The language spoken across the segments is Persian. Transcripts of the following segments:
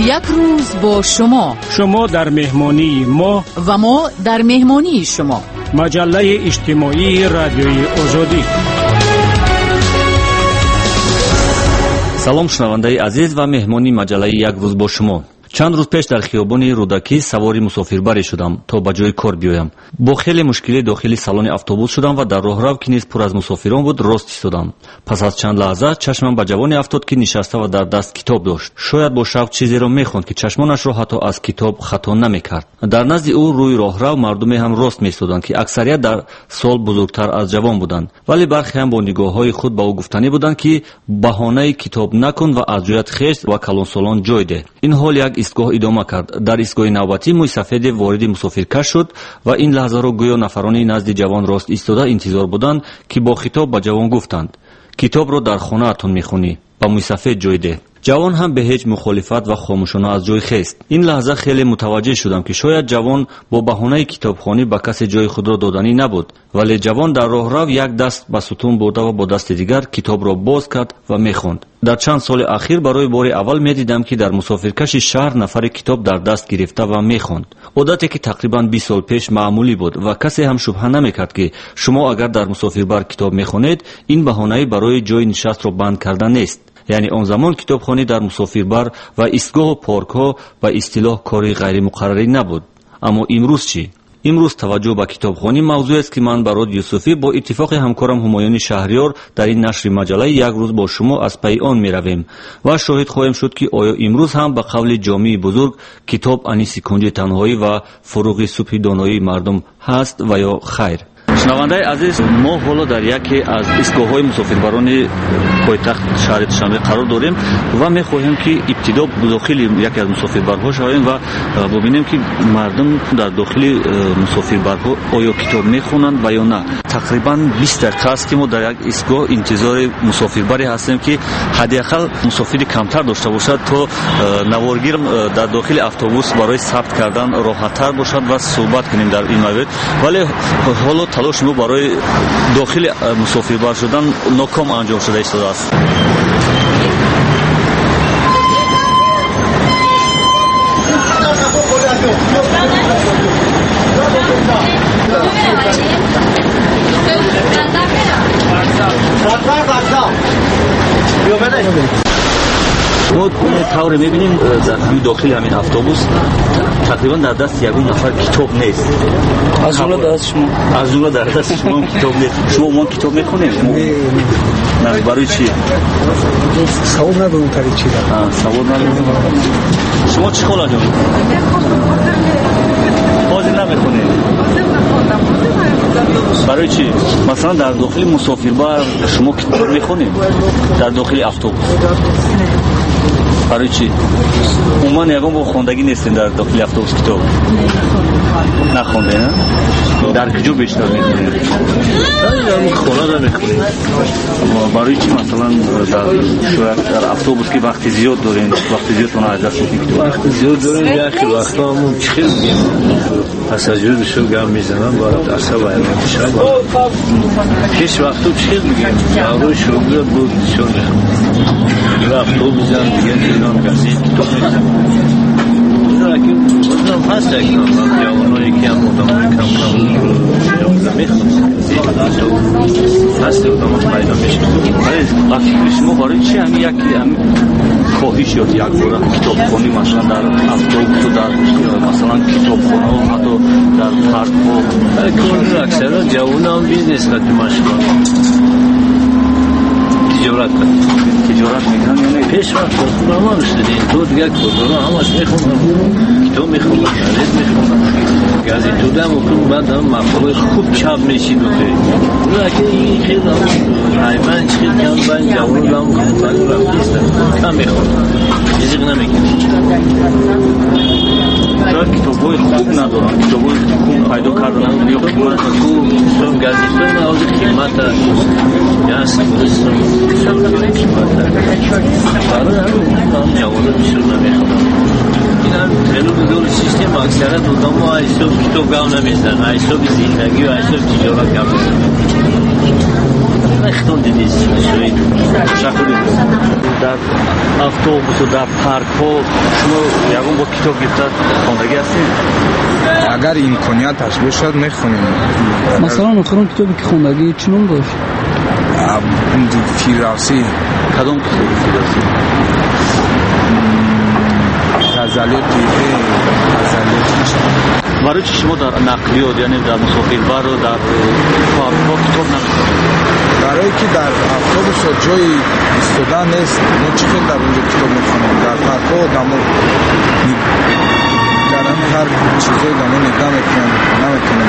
یک روز با شما در مهمانی ما و ما در مهمانی شما. مجله اجتماعی رادیوی آزادی. سلام шунавандаи азиз ва меҳмони маҷаллаи як рӯз бо шумо. чанд рӯз пеш дар хиёбони рӯдакӣ савори мусофирбарӣ шудам то ба ҷои кор биёям. бо хеле мушкилӣ дохили салони автобус шудам ва дар роҳрав ки низ пур аз мусофирон буд рост истодам. пас аз чанд лаҳза чашмам ба ҷавоне афтод ки нишаста ва дар даст китоб дошт. шояд бо шавқ чизеро мехонд ки чашмонашро ҳатто аз китоб хато намекард. дар назди ӯ рӯи роҳрав мардуме ҳам рост меистоданд ки аксарият дар сол бузургтар аз ҷавон буданд, вале бархеам бо нигоҳҳои худ ба ӯ гуфтанӣ буданд ки баҳонаи китоб накун ва аз ҷоят хеш ва калонсолон ҷой деҳ. ин ҳол як истгоҳ идома кард. дар истгоҳи навбатӣ мӯйсафеде вориди мусофиркаш шуд ва ин лаҳзаро гӯё нафарони назди ҷавон рост истода интизор буданд ки бо хитоб ба ҷавон гуфтанд: китобро дар хонаатон мехонӣ, ба мӯйсафед ҷой деҳ. ҷавон ҳам бе ҳеҷ мухолифат ва хомӯшона аз ҷой хест. ин лаҳза хеле мутаваҷҷеҳ шудам ки шояд ҷавон бо баҳонаи китобхонӣ ба касе ҷои худро доданӣ набуд, вале ҷавон дар роҳрав як даст ба сутун бурда ва бо дасти дигар китобро боз кард ва мехонд. дар чанд соли ахир барои бори аввал медидам ки дар мусофиркаши шаҳр нафаре китоб дар даст гирифта ва мехонд. одате ки тақрибан 20 сол пеш маъмулӣ буд ва касе ҳам шубҳа намекард ки шумо агар дар мусофирбар китоб мехонед, ин баҳонаи барои ҷои нишастро банд кардан нест. яъне он замон китобхонӣ дар мусофирбар ва истгоҳу поркҳо ба истилоҳ кори ғайримуқаррарӣ набуд. аммо имрӯз чӣ? имрӯз таваҷҷӯҳ ба китобхонӣ мавзӯест ки ман Барод Юсуфӣ бо иттифоқи ҳамкорам Ҳумоюни Шаҳрёр дар ин нашри маҷаллаи як рӯз бо шумо аз пайи он меравем ва шоҳид хоҳем шуд ки оё имрӯз ҳам ба қавли ҷомии бузург китоб аниси кунҷи танҳоӣ ва фуруғи субҳи доноии мардум ҳаст ва ё хайр. шунавандаи азиз, мо ҳоло дар яке аз истгоҳҳои мусофирбарони пойтахт шаҳри Душанбе қарор дорем ва мехоҳем ки ибтидо дохили яке аз мусофирбарҳо шавем ва бубинем ки мардум дар дохили мусофирбарҳо оё китоб мехонанд ва ё на. тақрибан 20 дақиқа аст ки мо дар як истгоҳ интизори мусофирбаре ҳастем ки ҳадиақал мусофири камтар дошта бошад то наворгир дар дохили автобус барои сабт кардан роҳаттар бошад ва суҳбат кунем дар ин маврид. вале ҳоло талоши мо барои дохили мусофирбар шудан ноком анҷом шуда истодааст. мо тавре мебинем дар ҳамин дохили ҳамин автобус тақрибан дар дасти ягон нафар китоб нест. аз ҷумла дар дасти шумо китоб нест. шумо умуман китоб мехонед? не. барои чӣ? савод надорам тари чӣ. савод надорам. шумо чӣ хола ҷон? ҳозир намехонед? барои чӣ? масалан дар дохили мусофирбар шумо китоб мехонед? дар дохили автобус барои чӣ? умуман ягон бо хондагӣ нестем дар дохили автобус китоб нахондем. дар куҷо бештар мехонем? хона намекунем. барои чӣ масалан дар автобус ки вақти зиёд дорем, вақти зиёд тона аз даст китоб? вақти зиёд дорем, яхи вақто ҳамон чӣ хел мегем пассажир бисёр гам мезанам барот асаб айрон мешавам. ҳеҷ вақто чӣ хел мегем даврои шугӯят буд бисёр мехонем. автобусам дигар чизам газет китоб мехонем. лакин бозам ҳаст як ҷавоное ки ҳам одамои кам мехонем. ҳасти одамон пайдо мешавад. вале ба фикри шумо барои чӣ ҳамин як коҳиш ё якбора китобхонӣ масалан дар автобусу дар масалан китобхонаҳо ҳатто дар паркҳо аксаран ҷавонам бизнес қадим машғул тиҷорат мекунанд яъне пеш вақт ҳама шудем то дигар кордора ҳамаш мехонам китоб мехонам газет мехонам газетудам укун баъдам мақолаи хуб чап мешидоде лакин ин хел ҳайван чихел кам байн ҷавонам рафтистам кам мехонам чизиқ намекунам. шояд китобҳои хуб надорам, китобҳои хуб пайдо кардан ё қимат хуб газетаи ҳозир қимата яст қимата барои ҳамин ҷавонот бисёр намехонам. инам телевизори система аксарат одамо ҳисоб китоб гав намезананд, ҳисоби зиндагӣ ва ҳисоби тиҷорат гав мезананд. رختون دیدید شوید شخوری در автобус و در پارک ها شما یکون با کتاب گرفتاد خواندگی هستید؟ اگر امکانیتش باشد میخونیم. مثلا آخرین کتابی که خوندگی چنون باش؟ فردوسی. کدام کتاب فردوسی؟ غزلیات دیگه غزلیات برای چی شما در نقلیات یعنی در مسافربر و در پارک ها کتاب نمیخونید؟ برای که در اتوبوس جای ایستادن نیست ما چطور در اونجا کتاب میخونیم در پارک ها دمو در هر چیزای دمو نگاه نمیکنیم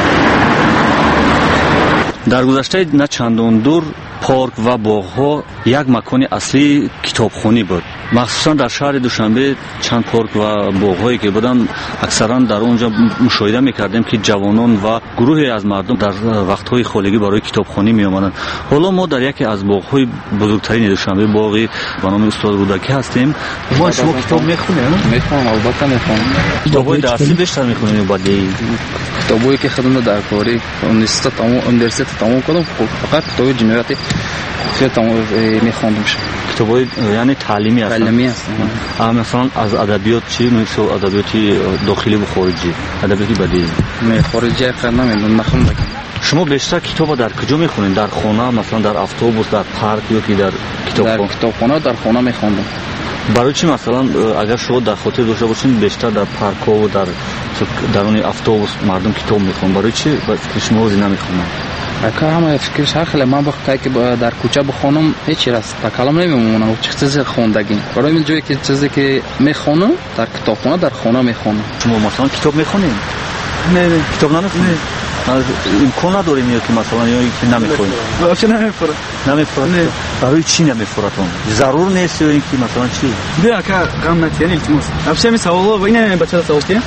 در گذشته نه چندان دور پارک و باغ‌ها یک مکان اصلی کتابخوانی بود. مخصوصا در شهر دوشنبه چند پارک و باغ‌هایی که بودن اکثرا در اونجا مشاهده می‌کردیم که جوانان و گروهی از مردم در وقت‌های خالگی برای کتابخوانی می‌آمدند. حالا ما در یکی از باغ‌های بزرگترین دوشنبه باغی به نام استاد رودکی هستیم. شما کتاب می‌خونید؟ می‌خونم، البته می‌خونم. کتاب‌های درسی بیشتر می‌خونید یا بدی؟ کتابایی که خودم در کاری اونیورسیته تمام کردم فقط کتاب جنایتی می‌خوندم. کتابای یعنی تعلیمی هستن. تعلیمی هستن. مثلا از ادبیات چی مثل ادبیات داخلی و خارجی، ادبیات بدیهی. خارجی خیلی نمی‌خونم. شما بیشتر کتاب در کجا می‌خونید؟ در خانه مثلا در اتوبوس، در پارک یا که در کتابخانه؟ در کتابخانه در خانه می‌خوندم. برای چی مثلا اگر شما در خاطر داشته باشین بیشتر در پارک ها و در اون اتوبوس مردم کتاب می‌خونن، برای چی شما روزی نمی‌خونید؟ اگر همه فکرش هر خیلی من وقتی که در کوچه بخونم هیچ راست تکلم نمی‌مونم چه چیزی خوندگی برای من جایی که چیزی که می‌خونم در کتابخانه در خانه می‌خونم. شما مثلا کتاب می‌خونید؟ نه کتاب نمی‌خونید؟ امکان نداریم یا که مثلا یا که نمی‌خونید؟ واقعا نمی‌فرد. برای چی نمی‌فرد اون؟ ضرور نیست یا اینکه مثلا چی؟ بیا که غم نتیانی التماس. افشا می سوال و این بچه سوالتیه؟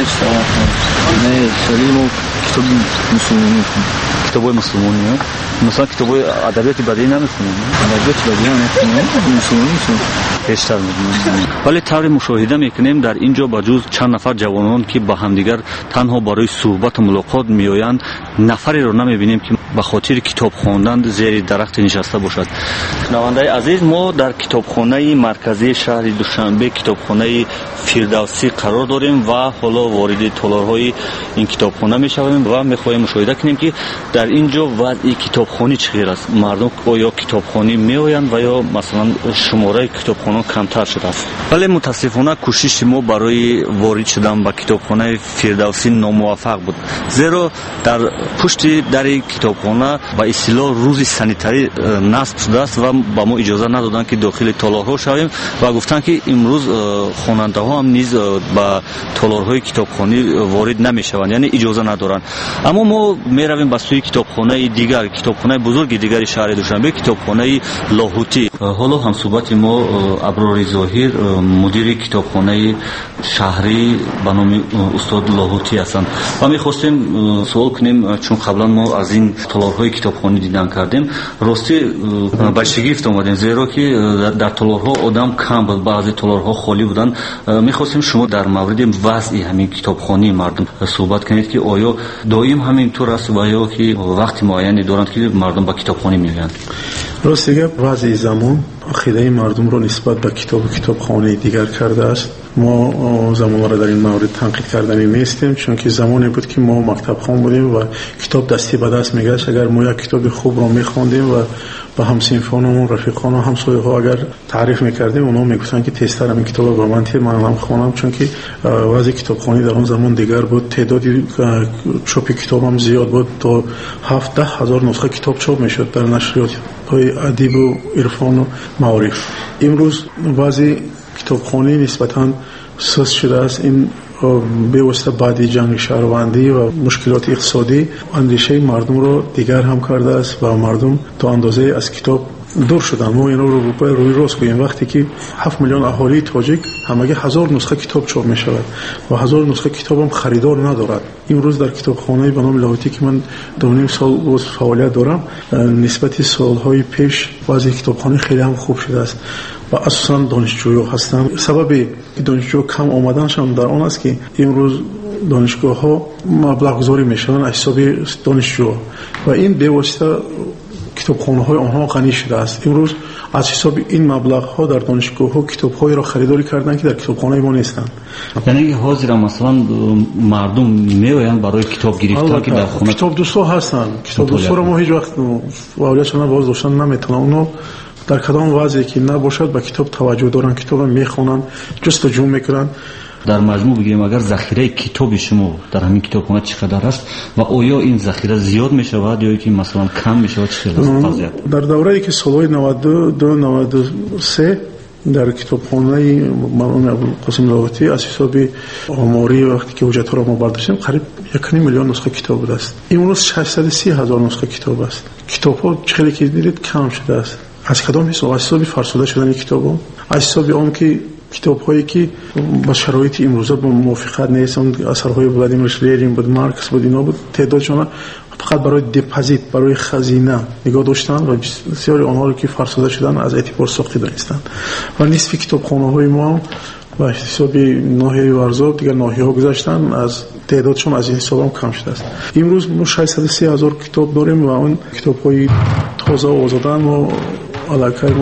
نه سلیم کتاب مسلمانی. کتابای مسلمانی مثلا کتابای ادبیات بدیهی نمی‌خونید؟ ادبیات بدیهی نمی‌خونم. مسلمانی بیشتر می‌خونم. ولی طور مشاهده می‌کنیم در اینجا با جز چند نفر جوانان که با همدیگر تنها برای صحبت و ملاقات میآیند نفری رو نمی‌بینیم که به خاطر کتاب خواندن زیر درخت نشسته باشد. شنوندگان عزیز، ما در کتابخانه مرکزی شهر دوشنبه کتابخانه فردوسی قرار داریم و حالا وارد تالارهای این کتابخانه می‌شویم و می‌خواهیم مشاهده کنیم که در اینجا وضع کتابخانه چگونه است. مردم یا کتابخانه میآیند و یا مثلا شماره کتابخانه کمتر شده است. ولی متاسفانه کوشش ما برای وارد شدن به کتابخانه فردوسی ناموفق بود، زیرا در پشت در کتابخانه با اصطلاح روز سانیتاری نصب شده است و با ما اجازه ندادند که داخل تالارها شویم و گفتند که امروز خواننده ها هم نیز با تالارهای کتابخانه وارد نمیشوند، یعنی اجازه ندارند. اما ما میرویم به سوی کتابخانه دیگر، کتابخانه بزرگ دیگر شهر دوشنبه، کتابخانه لاهوتی. حالا هم صحبت ما ابرار ظاهر مدیر کتابخانه شهری به نام استاد لاهوتی هستند و می‌خواستیم سوال کنیم چون قبلا ما از این تالارهای کتابخانه دیدن کردیم، راستی به شگفت آمدیم زیرا که در تالارها آدم کم بود، بعضی تالارها خالی بودن. می‌خواستیم شما در مورد وضع همین کتابخانه مردم صحبت کنید که آیا دائم همین طور است و یا که وقت معینی دارند که مردم به کتابخانه می‌آیند؟ راست دیگه وضع زمان عقیده مردم رو نسبت به کتاب و کتابخانه دیگر کرده است. ما زمان را در این مورد تنقید کردنی نیستیم، چون که زمانی بود که ما مکتب خوان بودیم و کتاب دستی به دست میگشت. اگر ما یک کتاب خوب را میخواندیم و با همسنفانمون، رفیقان و همسایه ها اگر تعریف میکردیم، اونا میگفتن که تستر همین کتاب با من من هم خوانم، چون که وضع کتابخانه در اون زمان دیگر بود. تعداد چاپ کتاب هم زیاد بود، تا 7-10 هزار نسخه کتاب چاپ میشد در نشریات های ادب و عرفان و معارف. امروز وضع کتابخانه نسبتاً سست شده است. این به واسطه بعد جنگ شهروندی و مشکلات اقتصادی اندیشه مردم رو دیگر هم کرده است و مردم تا اندازه از کتاب دور شدن. ما این رو روی راست گوییم، وقتی که 7 میلیون اهالی تاجیک همگی 1000 نسخه کتاب چاپ می شود و 1000 نسخه کتاب هم خریدار ندارد. امروز در کتابخانه به نام لاهوتی که من 2.5 سال فعالیت دارم، نسبت سالهای پیش وضع کتابخانه خیلی هم خوب شده است و اساساً دانشجویان هستند. سبب دانشجو کم آمدنشان در آن است که امروز دانشگاه ها مبلغ گذاری می شوند از حساب دانشجو و این به واسطه کتابخانه‌های آنها غنی شده است. امروز از حساب این مبلغ‌ها در دانشگاه‌ها کتاب‌هایی را خریداری کردند که در کتابخانه ما نیستند. یعنی حاضر مثلا مردم میآیند برای کتاب گرفتن که در خانه کتاب دوستا هستند. کتاب دوستا را ما هیچ وقت فعالیتشان باز داشتن نمیتونن. اونها در کدام وضعی که نباشد به کتاب توجه دارن، کتاب را میخونن، جستجو میکنن. در مجموع بگیریم اگر ذخیره کتاب شما در همین کتابخانه چقدر است و آیا این ذخیره زیاد می شود یا که مثلا کم می شود؟ چه وضعیت در دوره‌ای که سالهای 92 93 در کتابخانه مرحوم ابوالقاسم لاهوتی از حساب آماری وقتی که حجت را ما برداشتیم قریب 1.5 میلیون نسخه کتاب بوده است. امروز 630,000 نسخه کتاب است. کتاب‌ها چقدر که دیدید کم شده است. از کدام حساب فرسوده شدن کتاب‌ها؟ از حساب اون که کتاب‌هایی که با شرایط امروزه با موافقت نیستن، اثرهای ولادیمیر لنین بود، مارکس بود، اینا بود، تعدادشون فقط برای دپازیت، برای خزینه نگاه داشتن و بسیاری آنها رو که فرسوده شدن از اعتبار ساخته دانستند. و نصف کتابخانه‌های ما با حساب ناحیه ورزاب دیگر ناحیه‌ها گذاشتن، از تعدادشون از این حساب هم کم شده است. امروز ما 630,000 کتاب داریم و اون کتاب‌های تازه آزاده ما علاقه ما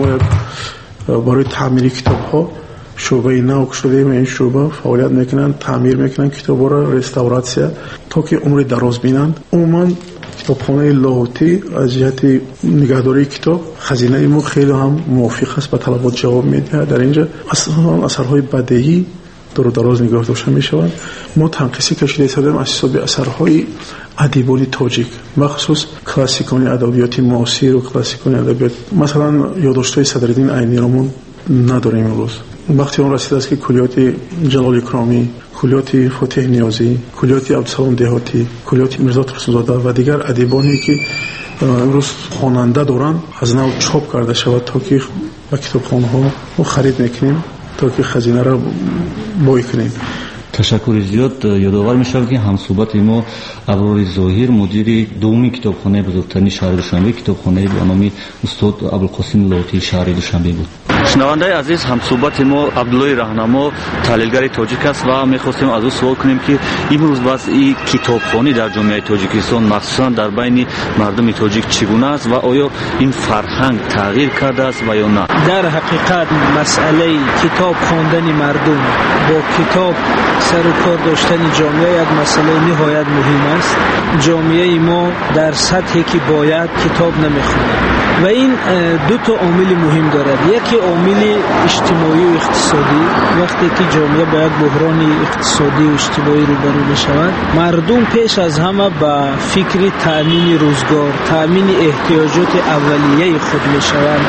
برای تعمیر کتاب‌ها شعبه نو شده. این شعبه فعالیت میکنن، تعمیر میکنن کتاب‌ها را، رستوراسیون تا که عمر دراز بینند. عموما کتابخانه لاهوتی از جهت نگهداری کتاب خزینه ما خیلی هم موافق است، به طلبات جواب میده. در اینجا اصلا اثرهای بدیهی دور دراز نگاه داشته میشوند. ما تنقیسی کشیده ایستادیم از حساب اثرهای ادیبان تاجیک، مخصوص کلاسیکان ادبیات معاصر و کلاسیکان ادبیات. مثلا یادداشت‌های صدرالدین عینی را نداریم امروز. وقتی اون رسیده است که کلیات جلال اکرامی، کلیات فتح نیازی، کلیات عبدالسلام دهاتی، کلیات میرزا ترسوزاده و دیگر ادیبانی که امروز خواننده دارن از نو چاپ کرده شود تا که به کتابخانه‌ها ما خرید میکنیم تا که خزینه را بای کنیم. تشکر زیاد. یادآور می‌شود که همصحبت ما ابرار ظاهر مدیر دومی کتابخانه بزرگترین شهر دوشنبه، کتابخانه با نام استاد ابوالقاسم لاهوتی شهر دوشنبه بود. شنوندگان عزیز، همصحبت ما عبدالله راهنما تحلیلگر تاجیک است و می‌خواستیم از او سوال کنیم که امروز وضع کتابخانه در جامعه تاجیکستان مخصوصا در بین مردم تاجیک چگونه است و آیا این فرهنگ تغییر کرده است و یا نه؟ در حقیقت مسئله کتاب خواندن مردم با کتاب سر و کار داشتن جامعه یک مسئله نهایت مهم است. جامعه ما در سطحی که باید کتاب نمیخونه و این دو تا عامل مهم دارد. یکی عامل اجتماعی و اقتصادی. وقتی که جامعه با یک بحران اقتصادی و اجتماعی روبرو بشود، مردم پیش از همه با فکر تامین روزگار، تامین احتیاجات اولیه خود میشوند،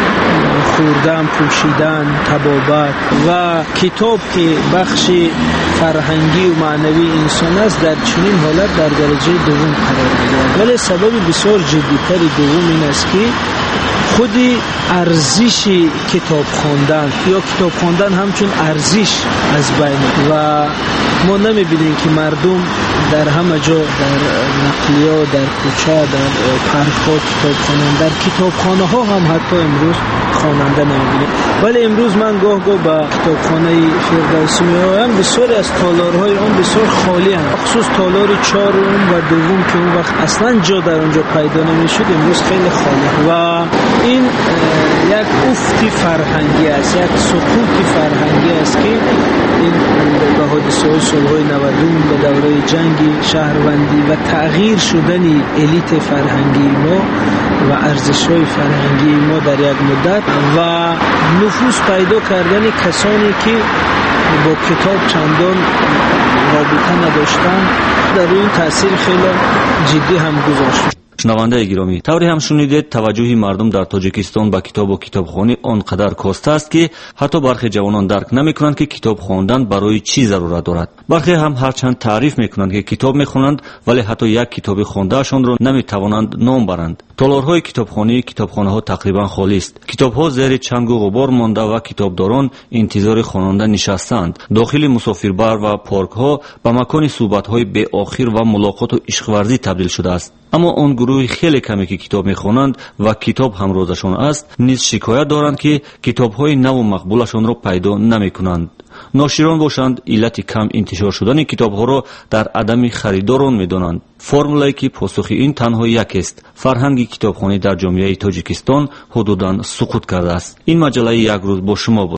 خوردن، پوشیدن، طبابت و کتاب که بخش فرهنگی و معنوی انسان است در چنین حالت در درجه دوم قرار می‌گیرد. ولی سبب بسیار جدی‌تر دوم این است که خودی ارزش کتاب خواندن یا کتاب خواندن همچون ارزش از بین و ما نمی‌بینیم که مردم در همه جا، در نقلیه، در کوچه، در پارک‌ها کتاب خوانند. در کتابخانه‌ها هم حتی امروز خواننده نمی‌بینیم. ولی امروز من گاه با کتابخانه فردوسی میایم، بسیاری از تالارهای آن بسیار خالی هستند. خصوص تالار 4 و 2 که اون وقت اصلا جا در اونجا پیدا نمی‌شد، امروز خیلی خالی و این یک افت فرهنگی است، یک سقوط فرهنگی است که این به حادثه‌های سال‌های 90 به دوره جنگ شهروندی و تغییر شدن الیت فرهنگی ما و ارزش‌های فرهنگی ما در یک مدت و نفوذ پیدا کردن کسانی که با کتاب چندان رابطه نداشتن در این تاثیر خیلی جدی هم گذاشت. شنونده گرامی، طوری هم شنیدید توجه مردم در تاجیکستان به کتاب و کتابخوانی آنقدر کاسته است که حتی برخی جوانان درک نمی‌کنند که کتاب خواندن برای چی ضرورت دارد. برخی هم هرچند تعریف می‌کنند که کتاب می‌خوانند ولی حتی یک کتاب خوانده‌شان را نمی‌توانند نام برند. تالارهای کتابخوانی، کتابخانه‌ها تقریبا خالی است. کتاب‌ها زیر چنگ و غبار مانده و کتابداران انتظار خواننده نشستند. داخل مسافربر و پارک‌ها به مکان صحبت‌های بی آخر و ملاقات و عشق‌ورزی تبدیل شده است. اما آن گروه خیلی کمی که کتاب می‌خوانند و کتاب همراهشان است نیز شکایت دارند که کتاب‌های نو و مقبولشان را پیدا نمی‌کنند. ноширон бошанд иллати кам интишор шудани китобҳоро дар адами харидорон медонанд. формулае ки посухи ин танҳо якест: фарҳанги китобхонӣ дар ҷомеаи тоҷикистон ҳудудан суқут кардааст. ин маҷалаи як рӯз бо шумо буд.